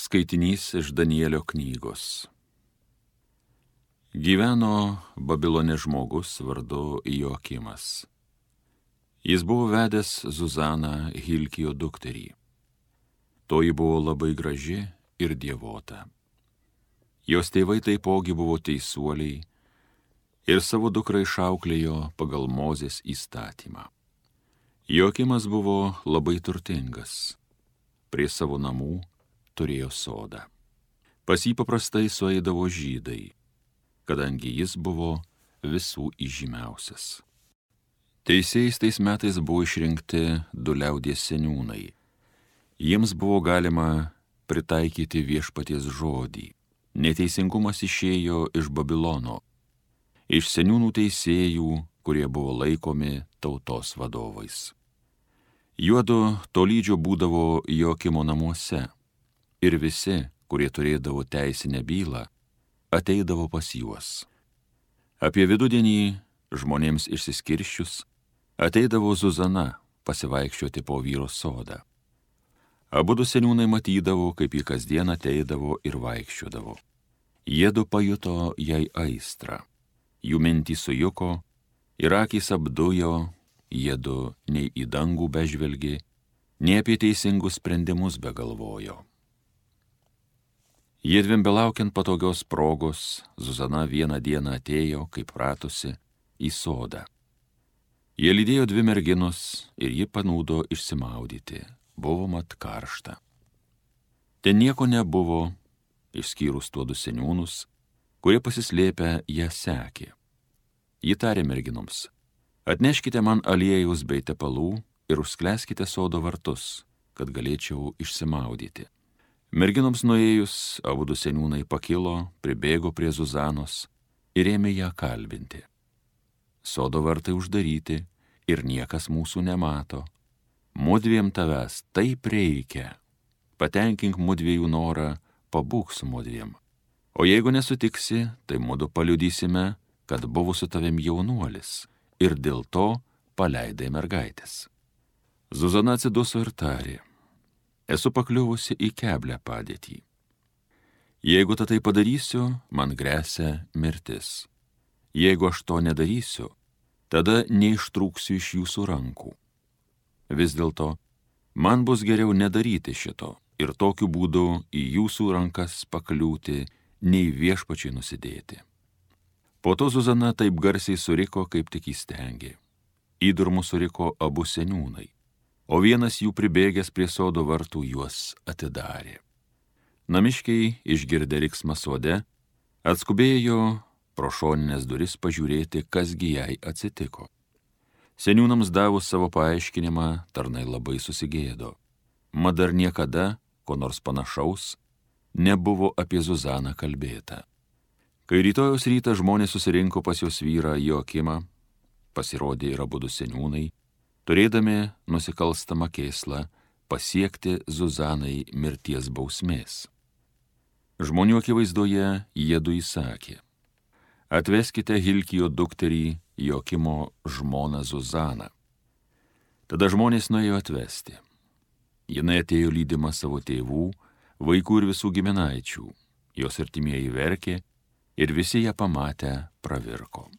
Skaitinys iš Danielio knygos. Gyveno Babilone žmogus vardu Joakimas. Jis buvo vedęs Zuzaną, Hilkijo dukterį. Toji buvo labai graži ir dievota. Jos tėvai taipogi buvo teisuoliai ir savo dukrą išauklėjo pagal Mozės įstatymą. Joakimas buvo labai turtingas. Prie savo namų turėjo sodą. Pas jį paprastai sueidavo žydai, kadangi jis buvo visų įžymiausias. Teisėjais tais metais buvo išrinkti 2 liaudies seniūnai. Jiems buvo galima pritaikyti viešpaties žodį. Neteisingumas išėjo iš Babilono, iš seniūnų teisėjų, kurie buvo laikomi tautos vadovais. Juodu tolydžio būdavo Joakimo namuose. Ir visi, kurie turėdavo teisinę bylą, ateidavo pas juos. Apie vidudienį žmonėms išsiskirsčius ateidavo Zuzana pasivaikščioti po vyro sodą. Abudu seniūnai matydavo, kaip ji kasdien ateidavo ir vaikščiodavo. Jiedu pajuto jai aistrą. Jų mintys sujuko ir akys apdujo, jiedu nei į dangų bežvelgė, nei apie teisingus sprendimus begalvojo. Jiedviem belaukiant patogios progos, Zuzana vieną dieną atėjo, kaip pratusi, į sodą. Jie lydėjo 2 merginos ir ji panūdo išsimaudyti. Buvo mat karšta. Ten nieko nebuvo, išskyrus tuodu seniūnus, kurie pasislėpę ją sekė. Ji tarė merginoms: atneškite man aliejaus bei tepalų ir užsklęskite sodo vartus, kad galėčiau išsimaudyti. Merginoms nuėjus, abudu seniūnai pakilo, pribėgo prie Zuzanos ir ėmė ją kalbinti. Sodo vartai uždaryti ir niekas mūsų nemato. Mudviem tavęs taip reikia. Patenkink mudviejų norą, pabūk su mudviem. O jeigu nesutiksi, tai mudu paliudysime, kad buvo su tavim jaunuolis ir dėl to paleidai mergaitės. Zuzana atsiduso ir tarė: esu pakliuvusi į keblią padėtį. Jeigu tai padarysiu, man gresia mirtis. Jeigu aš to nedarysiu, tada neištrūksiu iš jūsų rankų. Vis dėlto, man bus geriau nedaryti šito ir tokiu būdu į jūsų rankas pakliūti, nei viešpačiai nusidėti. Po to Zuzana taip garsiai suriko, kaip tik įstengė. Įdurmu suriko abu seniūnai, o vienas jų pribėgęs prie sodo vartų juos atidarė. Namiškiai, išgirdę riksmą sode, atskubėjo pro šoninės duris pažiūrėti, kasgi jai atsitiko. Seniūnams davus savo paaiškinimą, tarnai labai susigėdo. Mat dar niekada, ko nors panašaus, nebuvo apie Zuzaną kalbėta. Kai rytojaus rytą žmonės susirinko pas jos vyrą Joakimą, pasirodė ir abudu seniūnai, turėdami nusikalstamą kėslą pasiekti Zuzanai mirties bausmės. Žmonių akivaizdoje jiedu įsakė: atveskite Hilkijo dukterį Joakimo žmoną Zuzaną. Tada žmonės nuėjo atvesti. Jinai atėjo lydima savo tėvų, vaikų ir visų giminaičių. Jos artimieji verkė ir visi ją pamatę pravirko.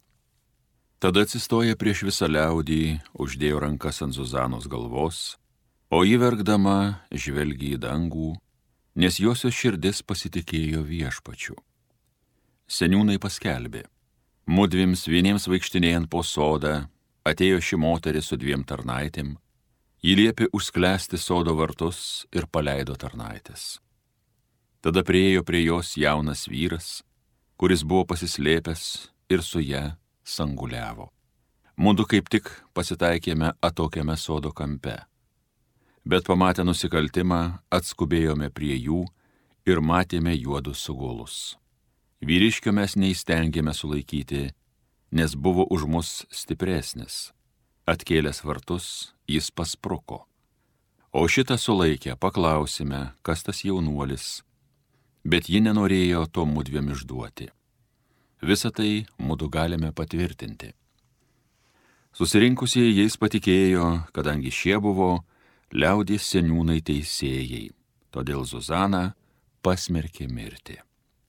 Tada atsistoję prieš visą liaudį, uždėjo rankas ant Zuzanos galvos, o ji verkdama žvelgė į dangų, nes josios širdis pasitikėjo viešpačiu. Seniūnai paskelbė: mudvims vieniems vaikštinėjant po sodą, atėjo ši moteris su 2 tarnaitėm, ji liepė užsklęsti sodo vartus ir paleido tarnaitės. Tada priėjo prie jos jaunas vyras, kuris buvo pasislėpęs ir su ja sanguliavo. Mudu kaip tik pasitaikėme atokiame sodo kampe. Bet pamatę nusikaltimą, atskubėjome prie jų ir matėme juodu sugulus. Vyriškio mes neįstengėme sulaikyti, nes buvo už mus stipresnis. Atkėlęs vartus, jis paspruko. O šitą sulaikę paklausime, kas tas jaunuolis, bet ji nenorėjo to mudviem išduoti. Visą tai mudu galime patvirtinti. Susirinkusieji jais patikėjo, kadangi šie buvo liaudies seniūnai teisėjai. Todėl Zuzaną pasmerkė mirti.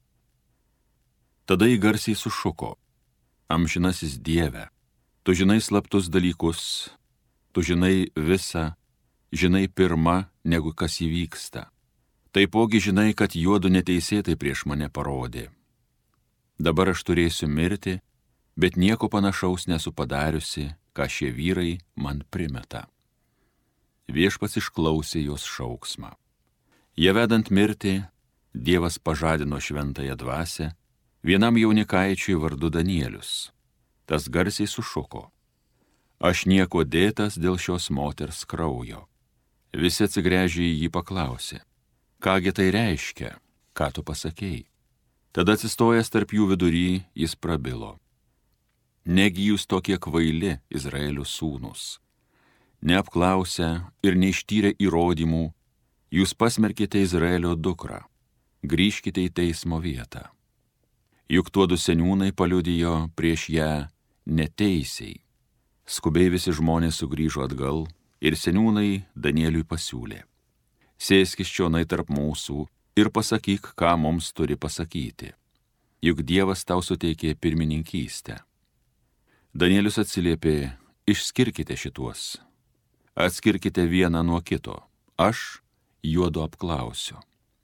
Tada jį garsiai sušuko: Amžinasis Dieve, tu žinai slaptus dalykus, tu žinai visą, žinai pirma, negu kas įvyksta. Taipogi žinai, kad juodu neteisėtai prieš mane parodė. Dabar aš turėsiu mirti, bet nieko panašaus nesu padariusi, ką šie vyrai man primeta. Viešpats išklausė jos šauksmą. Ją vedant mirti, Dievas pažadino šventąją dvasią vienam jaunikaičiui vardu Danielius. Tas garsiai sušuko: Aš nieko dėtas dėl šios moters kraujo. Visi atsigręžę į jį paklausė: Kągi tai reiškia, ką tu pasakėjai? Tada atsistojęs tarp jų vidury, jis prabilo: Negi jūs tokie kvaili, Izraelio sūnūs. Neapklausę ir neištyrę įrodymų, jūs pasmerkite Izraelio dukrą. Grįžkite į teismo vietą. Juk tuodu seniūnai paliudijo prieš ją neteisiai. Skubiai visi žmonės sugrįžo atgal ir seniūnai Danieliui pasiūlė: Sėskis čionai tarp mūsų ir pasakyk, ką mums turi pasakyti. Juk Dievas tau suteikė pirmininkystę. Danielius atsiliepė: Išskirkite šituos. Atskirkite vieną nuo kito. Aš juodu apklausiu.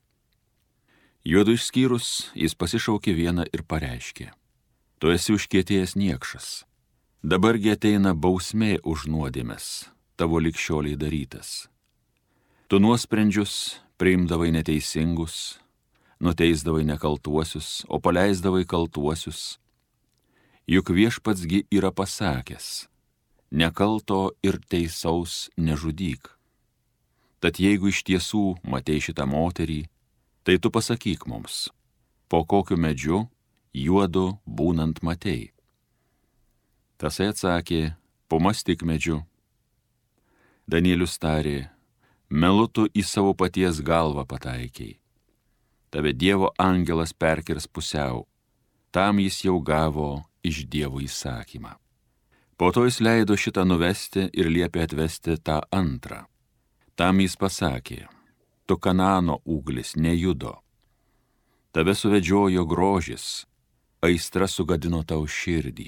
Juodu išskyrus, jis pasišaukė vieną ir pareiškė: Tu esi užkietėjęs niekšas. Dabargi ateina bausmė už nuodėmes, tavo ligšioliai darytas. Tu nuosprendžius priimdavai neteisingus, nuteisdavai nekaltuosius, o paleisdavai kaltuosius. Juk viešpatsgi yra pasakęs: Nekalto ir teisaus nežudyk. Tad jeigu iš tiesų matei šitą moterį, tai tu pasakyk mums, po kokiu medžiu juodu būnant matei. Tasai atsakė: Po mastikmedžiu. Danielius tarė: Melu tu į savo paties galvą pataikiai. Tave Dievo angelas perkirs pusiau, tam jis jau gavo iš Dievo įsakymą. Po to jis leido šitą nuvesti ir liepė atvesti tą antrą. Tam jis pasakė: Tu Kanaano ūglis, nejudo. Tave suvedžiojo grožis, aistra sugadino tau širdį.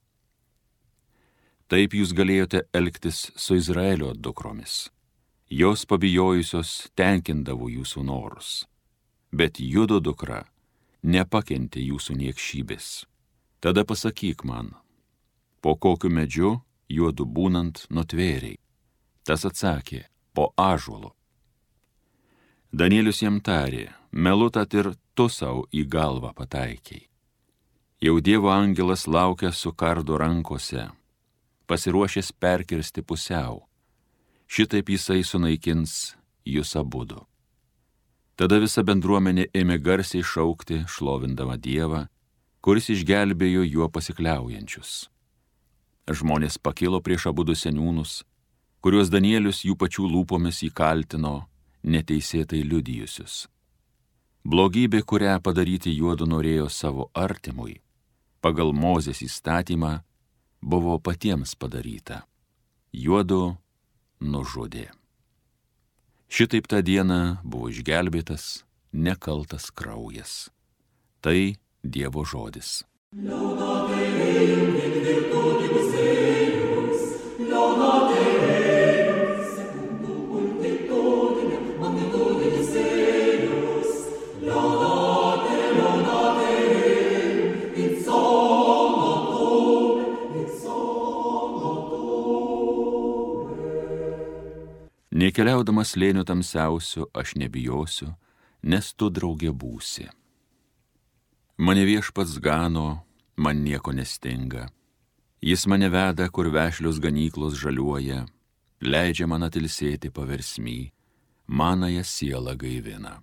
Taip jūs galėjote elgtis su Izraelio dukromis. Jos pabijojusios tenkindavo jūsų norus. Bet Judo dukra nepakentė jūsų niekšybės. Tada pasakyk man, po kokiu medžiu juodu būnant nutvėrei. Tas atsakė: Po ąžuolu. Danielius jam tarė: Melu tad ir tu sau į galvą pataikiai. Jau Dievo angelas laukia su kardu rankose, pasiruošęs perkirsti pusiau. Šitaip jisai sunaikins jūs abudu. Tada visa bendruomenė ėmė garsiai šaukti, šlovindama Dievą, kuris išgelbėjo juo pasikliaujančius. Žmonės pakilo prieš abudu seniūnus, kuriuos Danielius jų pačių lūpomis įkaltino neteisėtai liudijusius. Blogybė, kurią padaryti juodu norėjo savo artimui, pagal Mozės įstatymą, buvo patiems padaryta. Juodu nužudė. Šitaip tą dieną buvo išgelbėtas nekaltas kraujas. Tai Dievo žodis. Nekeliaudamas slėniu tamsiausiu, aš nebijosiu, nes tu draugė būsi. Mane viešpats gano, man nieko nestinga. Jis mane veda, kur vešlios ganyklos žaliuoja, leidžia man atilsėti paversmy, manąją sielą gaivina.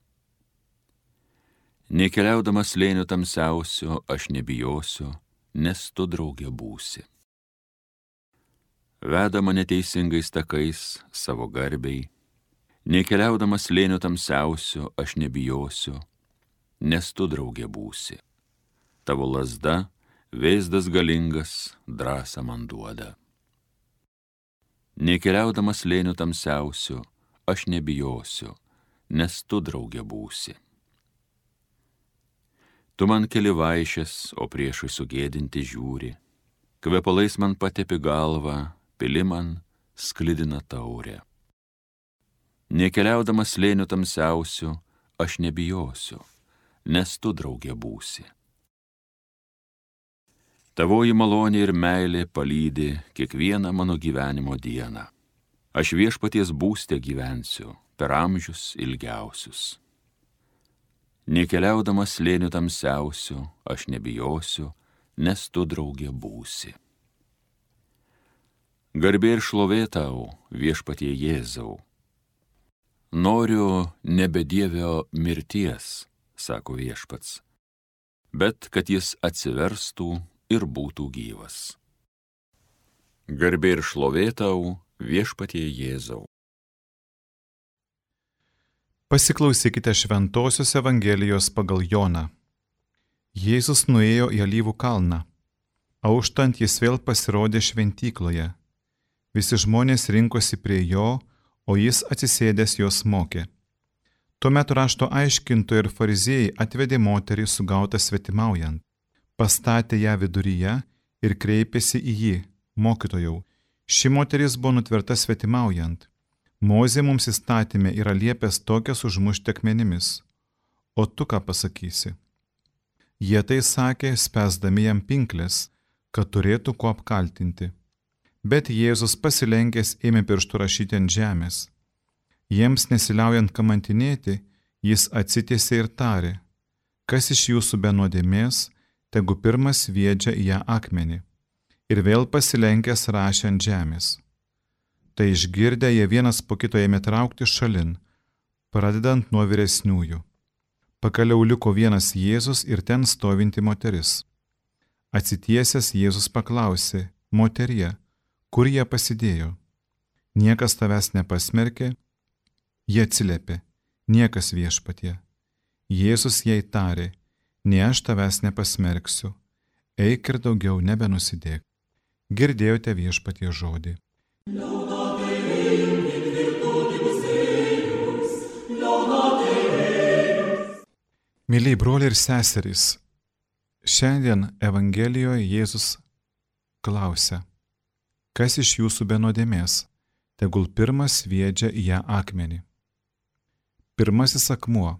Nekeliaudamas slėniu tamsiausiu, aš nebijosiu, nes tu draugė būsi. Veda mane teisingais takais savo garbiai. Nekeliaudamas slėniu tamsiausiu, aš nebijosiu, nes tu draugė būsi. Tavo lazda, vėzdas galingas, drąsą man duoda. Nekeliaudamas slėniu tamsiausiu, aš nebijosiu, nes tu draugė būsi. Tu man keli vaišes, o priešui sugėdinti žiūri. Kvepalais man patepi galvą, pili man sklidina taurę. Nekeliaudamas slėniu tamsiausiu, aš nebijosiu, nes tu draugė būsi. Tavoji malonė ir meilė palydi kiekvieną mano gyvenimo dieną. Aš Viešpaties būste gyvensiu per amžius ilgiausius. Nekeliaudamas slėniu tamsiausiu, aš nebijosiu, nes tu draugė būsi. Garbė ir šlovė tau, Viešpatie Jėzau. Noriu nebe dievio mirties, sako Viešpats, bet kad jis atsiverstų ir būtų gyvas. Garbė ir šlovė tau, Viešpatie Jėzau. Pasiklausykite Šventosios Evangelijos pagal Joną. Jėzus nuėjo į Alyvų kalną. Auštant jis vėl pasirodė šventykloje. Visi žmonės rinkosi prie jo, o jis atsisėdęs juos mokė. Tuomet rašto aiškintojai ir fariziejai atvedė moterį sugautą svetimaujant. Pastatė ją viduryje ir kreipėsi į jį: Mokytojau, ši moteris buvo nutverta svetimaujant. Mozė mums įstatyme yra liepęs tokias užmušti akmenimis. O tu ką pasakysi? Jie tai sakė, spęsdami jam pinkles, kad turėtų kuo apkaltinti. Bet Jėzus pasilenkęs ėmė pirštu rašyti ant žemės. Jiems nesiliaujant kamantinėti, jis atsitiesė ir tarė: Kas iš jūsų be nuodėmės, tegu pirmas sviedžia į ją akmenį. Ir vėl pasilenkęs rašė ant žemės. Tai išgirdę jie vienas po kito ėmė traukti šalin, pradedant nuo vyresniųjų. Pagaliau liko vienas Jėzus ir ten stovinti moteris. Atsitiesęs Jėzus paklausė: Moterie, kur jie pasidėjo? Niekas tavęs nepasmerkė? Jie atsiliepė: Niekas, Viešpatie. Jėzus jai tarė: Ne aš tavęs nepasmerksiu, eik ir daugiau nebenusidėk. Girdėjote Viešpatie žodį. Mėlyjei broliai ir seserys, šiandien Evangelijoje Jėzus klausia: Kas iš jūsų be nuodėmės, tegul pirmas sviedžia į ją akmenį. Pirmasis akmuo.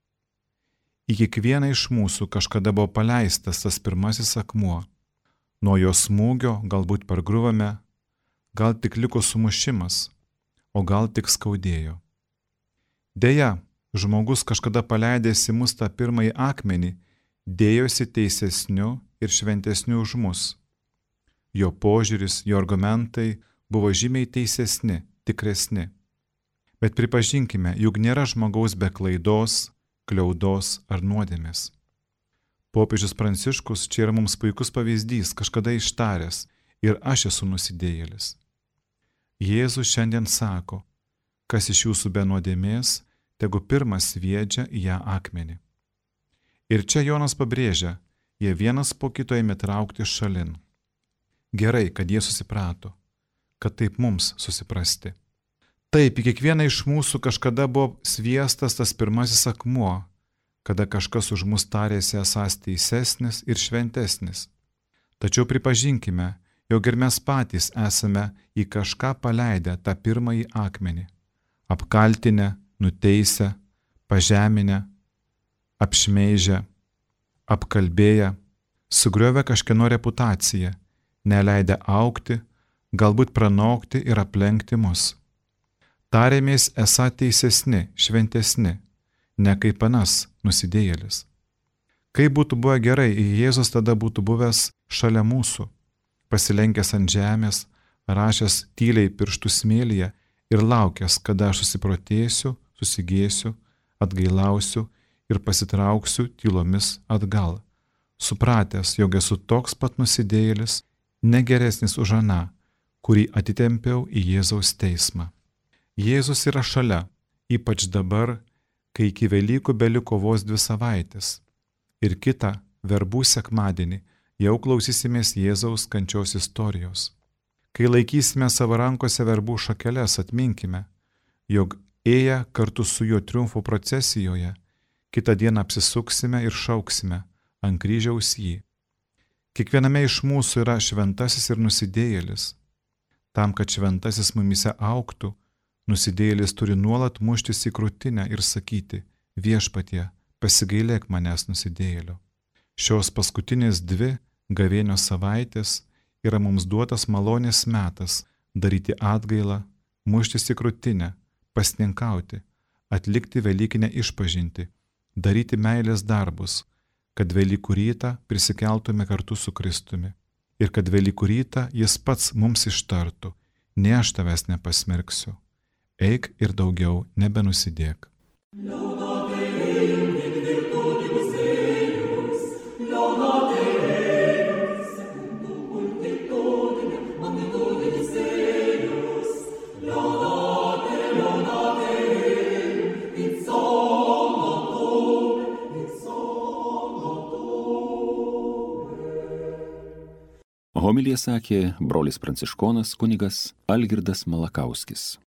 Į kiekvieną iš mūsų kažkada buvo paleistas tas pirmasis akmuo. Nuo jo smūgio galbūt pargriuvome, gal tik liko sumušimas, o gal tik skaudėjo. Deja, žmogus kažkada paleidęs į mus tą pirmąjį akmenį, dėjosi teisesniu ir šventesniu už mus. Jo požiūris, jo argumentai buvo žymiai teisesni, tikresni. Bet pripažinkime, juk nėra žmogaus be klaidos, kliaudos ar nuodėmės. Popiežius Pranciškus čia yra mums puikus pavyzdys, kažkada ištaręs: Ir aš esu nusidėjėlis. Jėzus šiandien sako: Kas iš jūsų be nuodėmės, tegu pirmas sviedžia į ją akmenį. Ir čia Jonas pabrėžia, jie vienas po kito ėmė traukti šalin. Gerai, kad jie susiprato, kad taip mums susiprasti. Taip, į kiekvieną iš mūsų kažkada buvo sviestas tas pirmasis akmuo, kada kažkas už mus tarėsi esąs teisesnis ir šventesnis. Tačiau pripažinkime, jog ir mes patys esame į kažką paleidę tą pirmąjį akmenį, apkaltinę, nuteisę, pažeminę, apšmeižę, apkalbėję, sugriovę kažkieno reputaciją, neleidę augti, galbūt pranokti ir aplenkti mus. Tarėmės esą teisesni, šventesni, ne kaip anas nusidėjėlis. Kaip būtų buvę gerai, jei Jėzus tada būtų buvęs šalia mūsų, pasilenkęs ant žemės, rašęs tyliai pirštų smėlyje ir laukęs, kada aš susiprotėsiu, susigėsiu, atgailausiu ir pasitrauksiu tylomis atgal, supratęs, jog esu toks pat nusidėjėlis, negeresnis už aną, kurį atitempiau į Jėzaus teismą. Jėzus yra šalia, ypač dabar, kai iki Velykų beliko vos 2 savaitės. Ir kitą verbų sekmadienį jau klausysimės Jėzaus kančios istorijos. Kai laikysime savo rankose verbų šakeles, atminkime, jog ėję kartu su juo triumfo procesijoje, kitą dieną apsisuksime ir šauksime: ant kryžiaus jį. Kiekviename iš mūsų yra šventasis ir nusidėjėlis. Tam, kad šventasis mumyse augtų, nusidėjėlis turi nuolat muštis į krūtinę ir sakyti: Viešpatie, pasigailėk manęs nusidėjėlio. Šios paskutinės 2 gavėnios savaitės yra mums duotas malonės metas daryti atgailą, muštis į krūtinę, pasninkauti, atlikti velykinę išpažintį, daryti meilės darbus, kad Velykų rytą prisikeltume kartu su Kristumi ir kad Velykų rytą jis pats mums ištartų: ne aš tavęs nepasmerksiu, eik ir daugiau nebenusidėk. Homiliją sakė brolis pranciškonas kunigas Algirdas Malakauskis.